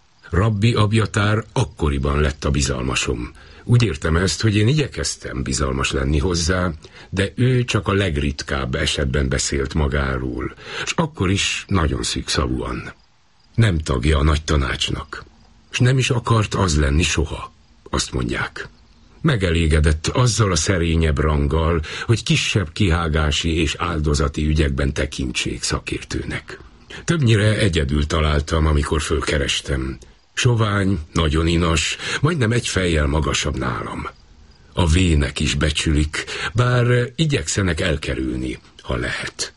Rabbi Abjatár akkoriban lett a bizalmasom. Úgy értem ezt, hogy én igyekeztem bizalmas lenni hozzá, de ő csak a legritkább esetben beszélt magáról, és akkor is nagyon szűkszavúan. Nem tagja a nagy tanácsnak, és nem is akart az lenni soha, azt mondják. Megelégedett azzal a szerényebb ranggal, hogy kisebb kihágási és áldozati ügyekben tekintsék szakértőnek. Többnyire egyedül találtam, amikor fölkerestem. Sovány, nagyon inas, majdnem egy fejjel magasabb nálam. A vének is becsülik, bár igyekszenek elkerülni, ha lehet.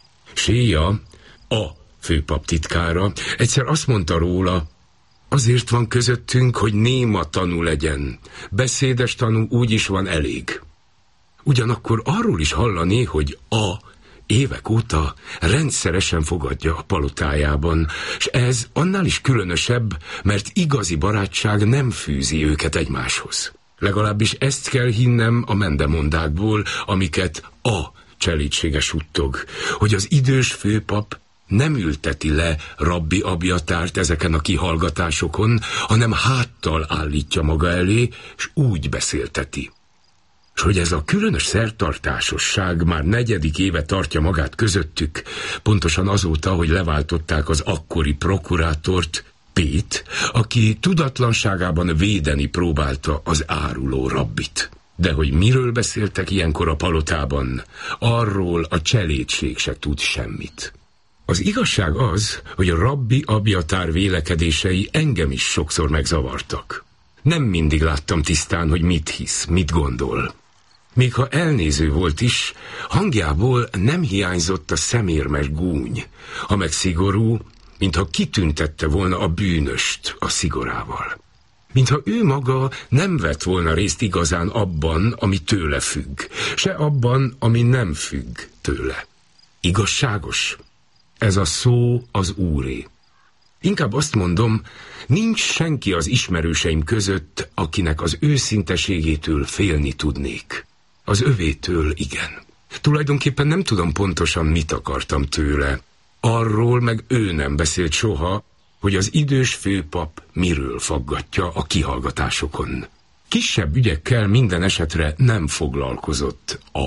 Séja, a főpap titkára, egyszer azt mondta róla, azért van közöttünk, hogy néma tanú legyen. Beszédes tanú úgyis van elég. Ugyanakkor arról is hallani, hogy a évek óta rendszeresen fogadja a palotájában, és ez annál is különösebb, mert igazi barátság nem fűzi őket egymáshoz. Legalábbis ezt kell hinnem a mendemondákból, amiket a cselídsége suttog, hogy az idős főpap nem ülteti le Rabbi Abjatárt ezeken a kihallgatásokon, hanem háttal állítja maga elé, és úgy beszélteti. És hogy ez a különös szertartásosság már negyedik éve tartja magát közöttük, pontosan azóta, hogy leváltották az akkori prokurátort, Pét, aki tudatlanságában védeni próbálta az áruló rabbit. De hogy miről beszéltek ilyenkor a palotában, arról a cselédség se tud semmit. Az igazság az, hogy a Rabbi Abjatár vélekedései engem is sokszor megzavartak. Nem mindig láttam tisztán, hogy mit hisz, mit gondol. Még ha elnéző volt is, hangjából nem hiányzott a szemérmes gúny, ha meg szigorú, mintha kitüntette volna a bűnöst a szigorával. Mintha ő maga nem vett volna részt igazán abban, ami tőle függ, se abban, ami nem függ tőle. Igazságos? Ez a szó az Úré. Inkább azt mondom, nincs senki az ismerőseim között, akinek az őszinteségétől félni tudnék. Az övétől igen. Tulajdonképpen nem tudom pontosan, mit akartam tőle. Arról meg ő nem beszélt soha, hogy az idős főpap miről faggatja a kihallgatásokon. Kisebb ügyekkel minden esetre nem foglalkozott a.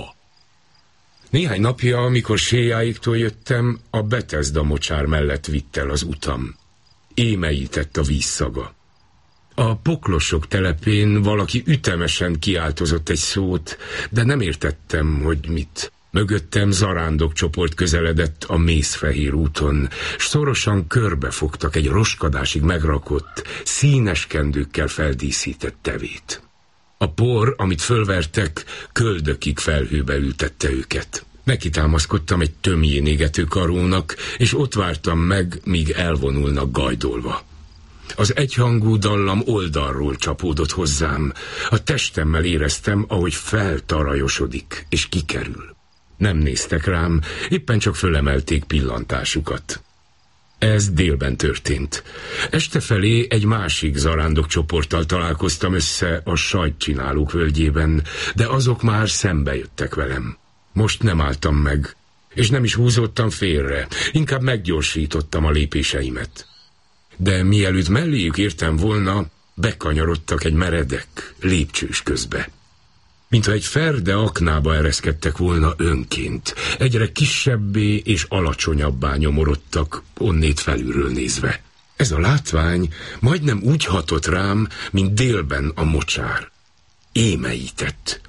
Néhány napja, amikor séjáiktól jöttem, a Betesda mocsár mellett vitt el az utam. Émeített a vízszaga. A poklosok telepén valaki ütemesen kiáltozott egy szót, de nem értettem, hogy mit. Mögöttem zarándok csoport közeledett a Mészfehér úton, s szorosan körbefogtak egy roskadásig megrakott, színes kendőkkel feldíszített tevét. A por, amit fölvertek, köldökig felhőbe ültette őket. Nekitámaszkodtam egy tömjén égető karónak, és ott vártam meg, míg elvonulnak gajdolva. Az egyhangú dallam oldalról csapódott hozzám. A testemmel éreztem, ahogy feltarajosodik, és kikerül. Nem néztek rám, éppen csak fölemelték pillantásukat. Ez délben történt. Este felé egy másik zarándok csoporttal találkoztam össze a sajtcsinálók völgyében, de azok már szembe jöttek velem. Most nem álltam meg, és nem is húzódtam félre, inkább meggyorsítottam a lépéseimet. De mielőtt melléjük értem volna, bekanyarodtak egy meredek, lépcsős közbe. Mintha egy ferde aknába ereszkedtek volna önként, egyre kisebbé és alacsonyabbá nyomorodtak, onnét felülről nézve. Ez a látvány majdnem úgy hatott rám, mint délben a mocsár. Émeített.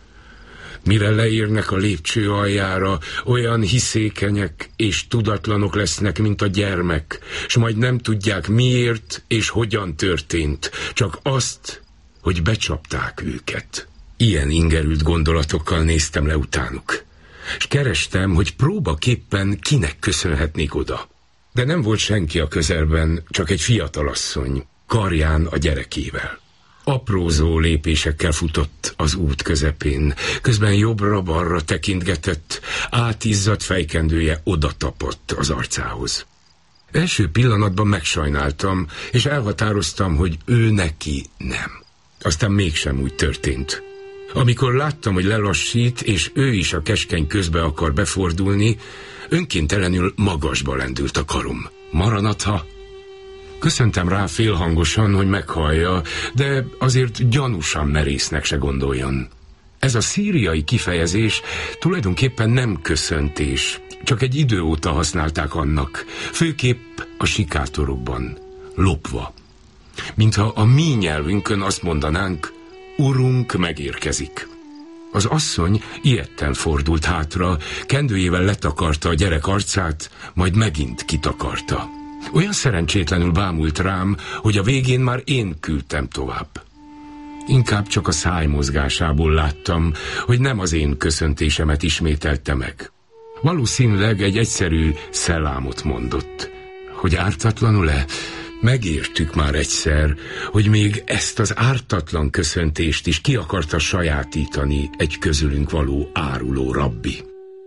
Mire leérnek a lépcső aljára, olyan hiszékenyek és tudatlanok lesznek, mint a gyermek, s majd nem tudják miért és hogyan történt, csak azt, hogy becsapták őket. Ilyen ingerült gondolatokkal néztem le utánuk, és kerestem, hogy próbaképpen kinek köszönhetnék oda. De nem volt senki a közelben, csak egy fiatalasszony, karján a gyerekével. Aprózó lépésekkel futott az út közepén, közben jobbra-balra tekintgetett, átizzadt fejkendője odatapadt az arcához. Első pillanatban megsajnáltam, és elhatároztam, hogy ő neki nem. Aztán mégsem úgy történt. Amikor láttam, hogy lelassít, és ő is a keskeny közbe akar befordulni, önkéntelenül magasba lendült a karom. Maranatha! Köszöntem rá félhangosan, hogy meghallja, de azért gyanúsan merésznek se gondoljon. Ez a szíriai kifejezés tulajdonképpen nem köszöntés, csak egy idő óta használták annak, főképp a sikátorokban, lopva. Mintha a mi nyelvünkön azt mondanánk, urunk megérkezik. Az asszony ijedten fordult hátra, kendőjével letakarta a gyerek arcát, majd megint kitakarta. Olyan szerencsétlenül bámult rám, hogy a végén már én küldtem tovább. Inkább csak a szájmozgásából láttam, hogy nem az én köszöntésemet ismételte meg. Valószínűleg egy egyszerű szelámot mondott. Hogy ártatlanul-e? Megértük már egyszer, hogy még ezt az ártatlan köszöntést is ki akarta sajátítani egy közülünk való áruló rabbi.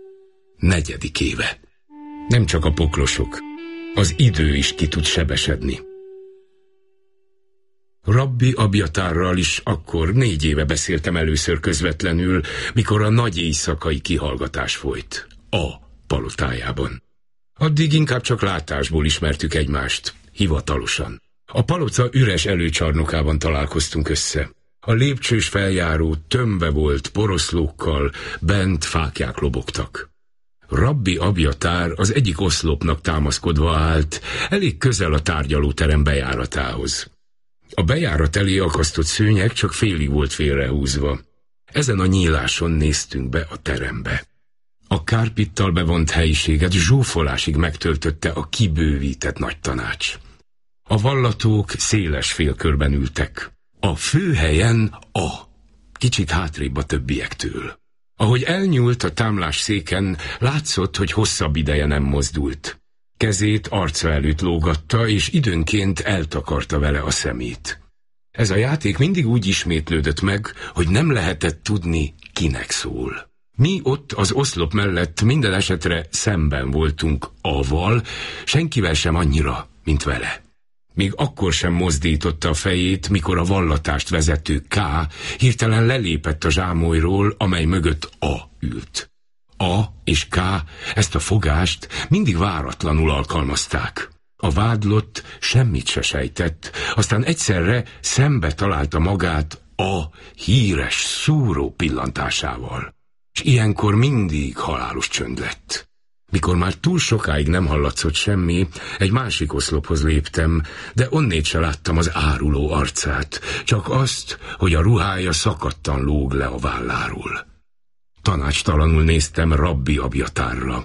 Negyedik éve. Nem csak a poklosok, az idő is ki tud sebesedni. Rabbi Abjatárral is akkor négy éve beszéltem először közvetlenül, mikor a nagy éjszakai kihallgatás folyt, a palotájában. Addig inkább csak látásból ismertük egymást, hivatalosan. A palota üres előcsarnokában találkoztunk össze. A lépcsős feljáró tömve volt poroszlókkal, bent fáklyák lobogtak. Rabbi Abjatár az egyik oszlopnak támaszkodva állt, elég közel a tárgyalóterem bejáratához. A bejárat elé akasztott szőnyeg csak félig volt félrehúzva. Ezen a nyíláson néztünk be a terembe. A kárpittal bevont helyiséget zsúfolásig megtöltötte a kibővített nagytanács. A vallatók széles félkörben ültek. A főhelyen a, kicsit hátrébb a többiektől. Ahogy elnyúlt a támlás széken, látszott, hogy hosszabb ideje nem mozdult. Kezét arca előtt lógatta, és időnként eltakarta vele a szemét. Ez a játék mindig úgy ismétlődött meg, hogy nem lehetett tudni, kinek szól. Mi ott az oszlop mellett minden esetre szemben voltunk avval, senkivel sem annyira, mint vele. Még akkor sem mozdította a fejét, mikor a vallatást vezető K hirtelen lelépett a zsámolyról, amely mögött A ült. A és K ezt a fogást mindig váratlanul alkalmazták. A vádlott semmit se sejtett, aztán egyszerre szembe találta magát A híres, szúró pillantásával. És ilyenkor mindig halálos csönd lett. Mikor már túl sokáig nem hallatszott semmi, egy másik oszlophoz léptem, de onnét se láttam az áruló arcát, csak azt, hogy a ruhája szakadtan lóg le a válláról. Tanácstalanul néztem Rabbi Abjatárra.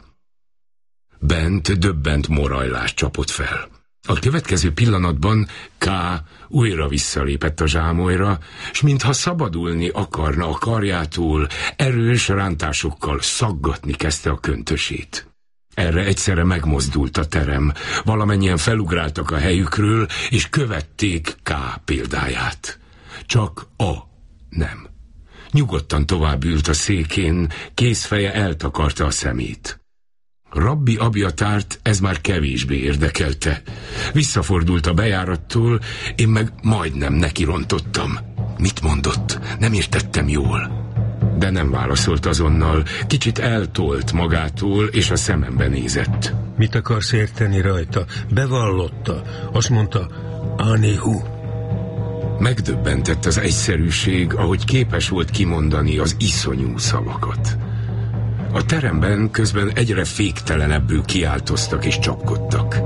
Bent döbbent morajlás csapott fel. A következő pillanatban K újra visszalépett a zsámolyra, s mintha szabadulni akarna a karjától, erős rántásokkal szaggatni kezdte a köntösét. Erre egyszerre megmozdult a terem, valamennyien felugráltak a helyükről, és követték K példáját. Csak A nem. Nyugodtan tovább ült a székén, kézfeje eltakarta a szemét. Rabbi Abjatárt ez már kevésbé érdekelte. Visszafordult a bejárattól, én meg majdnem nekirontottam. Mit mondott? Nem értettem jól. De nem válaszolt azonnal, kicsit eltolt magától, és a szemembe nézett. Mit akarsz érteni rajta? Bevallotta. Azt mondta, Anihu. Megdöbbentett az egyszerűség, ahogy képes volt kimondani az iszonyú szavakat. A teremben közben egyre féktelenebbül kiáltoztak és csapkodtak.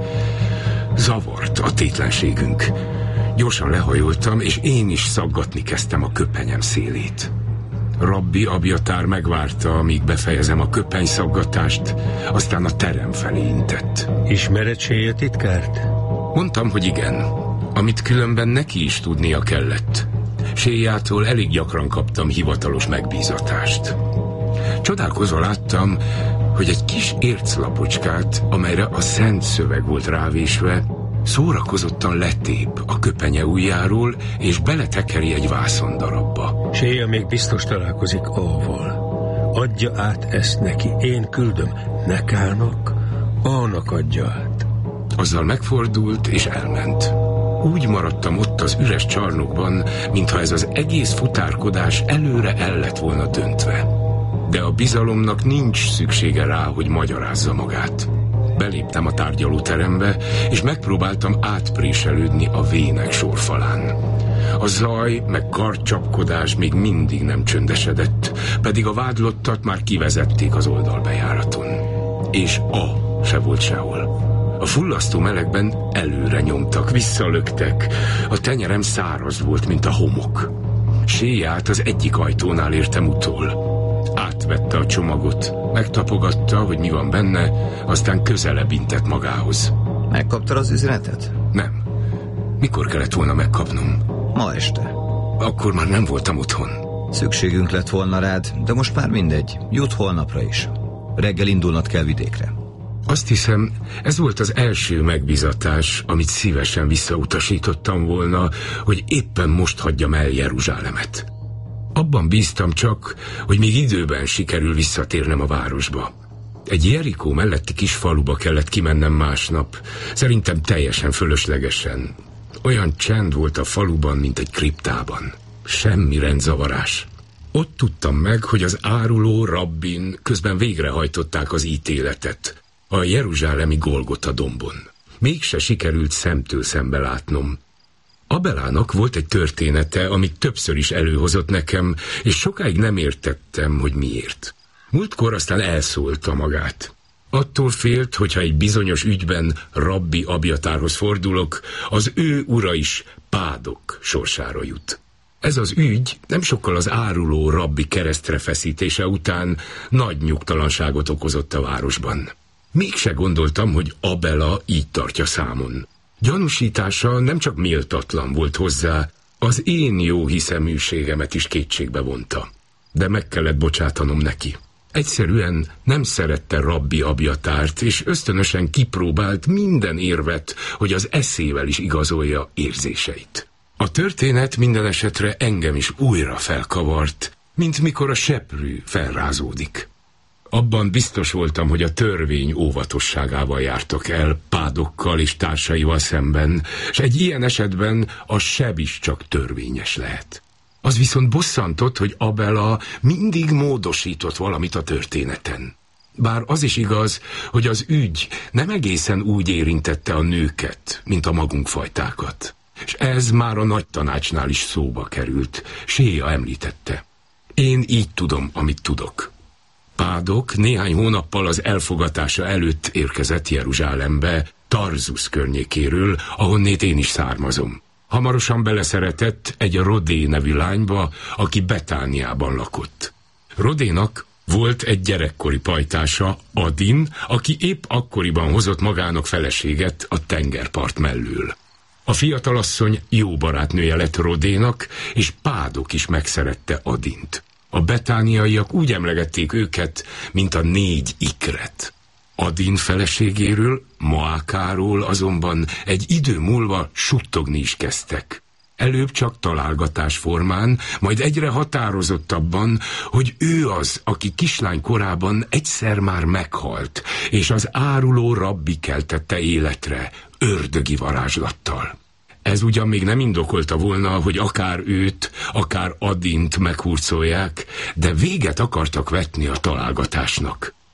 Zavart a tétlenségünk. Gyorsan lehajoltam, és én is szaggatni kezdtem a köpenyem szélét. Rabbi Abjatár megvárta, amíg befejezem a köpenyszaggatást, aztán a terem felé intett. Ismered Séja titkárt? Mondtam, hogy igen, amit különben neki is tudnia kellett. Séjától elég gyakran kaptam hivatalos megbízatást. Csodálkozva láttam, hogy egy kis érclapocskát, amelyre a szent szöveg volt rávésve, szórakozottan letép a köpenye ujjáról, és beletekeri egy vászondarabba. Séja még biztos találkozik Óval. Adja át ezt neki, én küldöm. Nekának, Ónak adja át. Azzal megfordult és elment. Úgy maradtam ott az üres csarnokban, mintha ez az egész futárkodás előre el lett volna döntve. De a bizalomnak nincs szüksége rá, hogy magyarázza magát. Beléptem a tárgyalóterembe, és megpróbáltam átpréselődni a vének sorfalán. A zaj meg karcsapkodás még mindig nem csöndesedett, pedig a vádlottat már kivezették az oldalbejáraton. És A se volt sehol. A fullasztó melegben előre nyomtak, visszalöktek. A tenyerem száraz volt, mint a homok. Séját az egyik ajtónál értem utol. Átvette a csomagot, megtapogatta, hogy mi van benne, aztán közelebb intett magához. Megkaptad az üzenetet? Nem. Mikor kellett volna megkapnom? Ma este. Akkor már nem voltam otthon. Szükségünk lett volna rád, de most már mindegy. Jut holnapra is. Reggel indulnod kell vidékre. Azt hiszem, ez volt az első megbízatás, amit szívesen visszautasítottam volna, hogy éppen most hagyjam el Jeruzsálemet. Abban bíztam csak, hogy még időben sikerül visszatérnem a városba. Egy Jerikó melletti kis faluba kellett kimennem másnap, szerintem teljesen fölöslegesen. Olyan csend volt a faluban, mint egy kriptában. Semmi rendzavarás. Ott tudtam meg, hogy az áruló rabbin közben végrehajtották az ítéletet a jeruzsálemi Golgota dombon. Mégse sikerült szemtől szembe látnom. Abelának volt egy története, amit többször is előhozott nekem, és sokáig nem értettem, hogy miért. Múltkor aztán elszólta magát. Attól félt, hogyha egy bizonyos ügyben Rabbi Abjatárhoz fordulok, az ő ura is Pádok sorsára jut. Ez az ügy nem sokkal az áruló rabbi keresztre feszítése után nagy nyugtalanságot okozott a városban. Mégse gondoltam, hogy Abela így tartja számon. Gyanúsítása nem csak méltatlan volt hozzá, az én jó hiszeműségemet is kétségbe vonta. De meg kellett bocsátanom neki. Egyszerűen nem szerette Rabbi Abjatárt, és ösztönösen kipróbált minden érvet, hogy az eszével is igazolja érzéseit. A történet minden esetre engem is újra felkavart, mint mikor a seprű felrázódik. Abban biztos voltam, hogy a törvény óvatosságával jártak el Pádokkal és társaival szemben, és egy ilyen esetben a seb is csak törvényes lehet. Az viszont bosszantott, hogy Abela mindig módosított valamit a történeten. Bár az is igaz, hogy az ügy nem egészen úgy érintette a nőket, mint a magunk fajtákat. És ez már a nagy tanácsnál is szóba került, Séja említette. Én így tudom, amit tudok. Pádok néhány hónappal az elfogatása előtt érkezett Jeruzsálembe, Tarzus környékéről, ahonnét én is származom. Hamarosan beleszeretett egy Rodé nevű lányba, aki Betániában lakott. Rodénak volt egy gyerekkori pajtása, Adin, aki épp akkoriban hozott magának feleséget a tengerpart mellől. A fiatalasszony jó barátnője lett Rodénak, és Pádok is megszerette Adint. A betániaiak úgy emlegették őket, mint a négy ikret. Adin feleségéről, Maákáról azonban egy idő múlva suttogni is kezdtek. Előbb csak találgatás formán, majd egyre határozottabban, hogy ő az, aki kislány korában egyszer már meghalt, és az áruló rabbi keltette életre, ördögi varázslattal. Ez ugyan még nem indokolta volna, hogy akár őt, akár Adint meghurcolják, de véget akartak vetni a találgatásnak.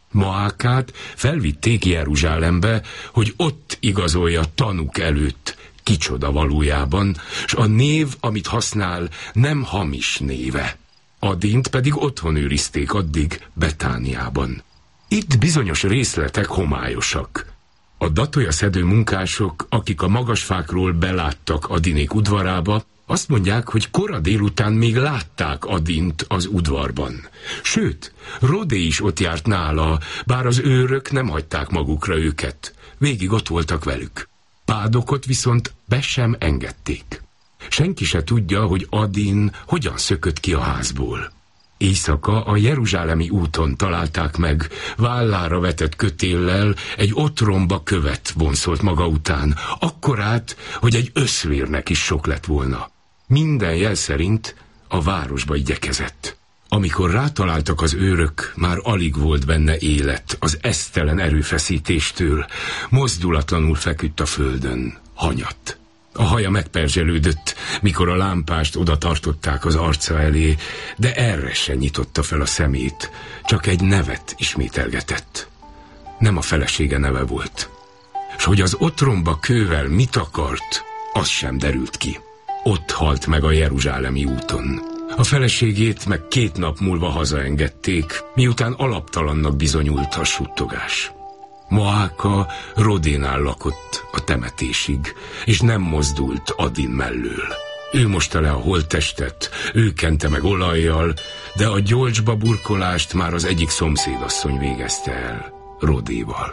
Maákát felvitték Jeruzsálembe, hogy ott igazolja tanúk előtt, kicsoda valójában, s a név, amit használ, nem hamis néve. Adint pedig otthon őrizték addig Betániában. Itt bizonyos részletek homályosak. A datolja szedő munkások, akik a magasfákról beláttak Adinék udvarába, azt mondják, hogy kora délután még látták Adint az udvarban. Sőt, Rodé is ott járt nála, bár az őrök nem hagyták magukra őket. Végig ott voltak velük. Pádokot viszont be sem engedték. Senki se tudja, hogy Adin hogyan szökött ki a házból. Éjszaka a jeruzsálemi úton találták meg, vállára vetett kötéllel egy otromba követ vonszolt maga után, akkorát, hogy egy öszvérnek is sok lett volna. Minden jel szerint a városba igyekezett. Amikor rátaláltak az őrök, már alig volt benne élet az esztelen erőfeszítéstől, mozdulatlanul feküdt a földön, hanyatt. A haja megperzselődött, mikor a lámpást oda tartották az arca elé, de erre se nyitotta fel a szemét, csak egy nevet ismételgetett. Nem a felesége neve volt. S hogy az otromba kővel mit akart, az sem derült ki. Ott halt meg a jeruzsálemi úton. A feleségét meg két nap múlva hazaengedték, miután alaptalannak bizonyult a suttogás. Maáka Rodénál lakott a temetésig, és nem mozdult Adin mellől. Ő mosta le a holttestet, ő kente meg olajjal, de a gyolcsba burkolást már az egyik szomszédasszony végezte el, Rodéval.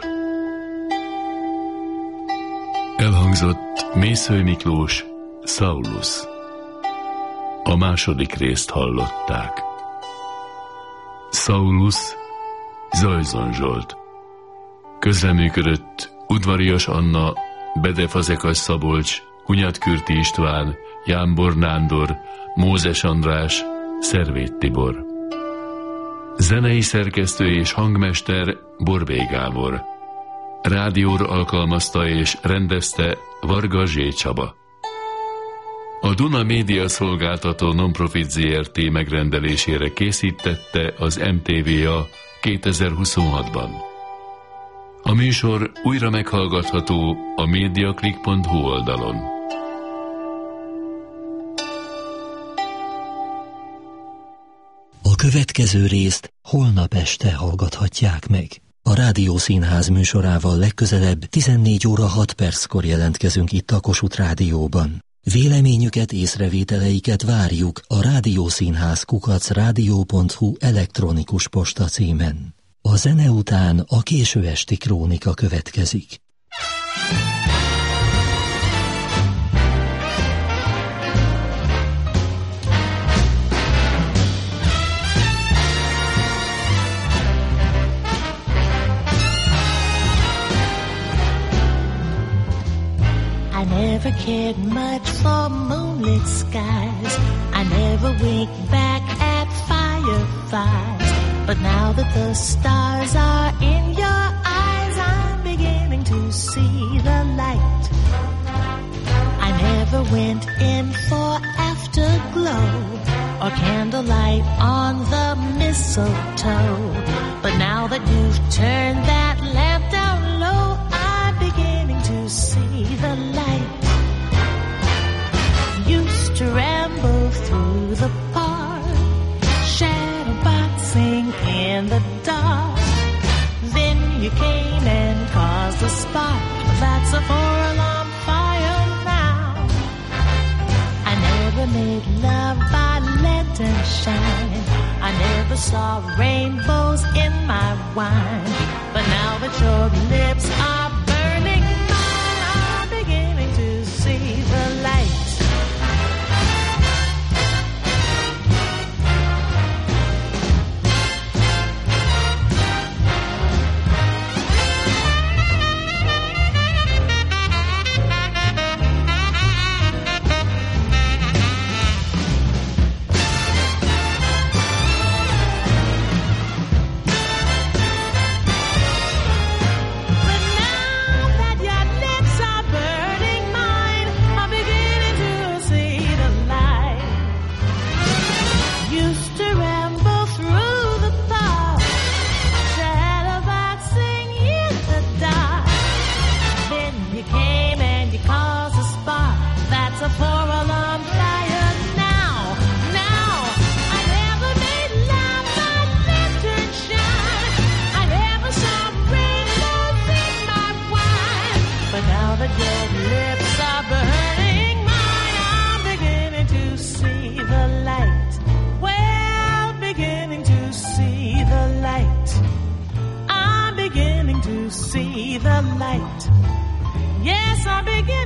Elhangzott Mészöly Miklós, Saulus. A második részt hallották. Saulus, Zajzon Zsolt. Közreműködött Udvarias Anna, Bede Fazekas Szabolcs, Hunyad Kürti István, Jámbor Nándor, Mózes András, Szervét Tibor. Zenei szerkesztő és hangmester Borbély Gábor. Rádióra alkalmazta és rendezte Varga Zsé Csaba. A Duna Média Szolgáltató Nonprofit zé er té megrendelésére készítette az em té vé á kétezer-huszonhatban. A műsor újra meghallgatható a mediaclick pont hu oldalon. A következő részt holnap este hallgathatják meg. A Rádiószínház műsorával legközelebb tizennégy óra hat perckor jelentkezünk itt a Kossuth Rádióban. Véleményüket, észrevételeiket várjuk a rádiószínház kukac rádió pont hu elektronikus posta címen. A zene után a késő esti krónika következik. I never cared much for moonlit skies. I never winked back at fireflies. But now that the stars are in your eyes, I'm beginning to see the light. I never went in for afterglow or candlelight on the mistletoe. But now that you've turned that lamp down low, I'm beginning to see the light. Used to ramble through the park, shadow boxing in the dark. Then you came and caused a spark. That's a four-alarm fire now. I never made love by lantern-shine. I never saw rainbows in my wine. But now that your lips are burning mine, I'm beginning to see the light. But now I begin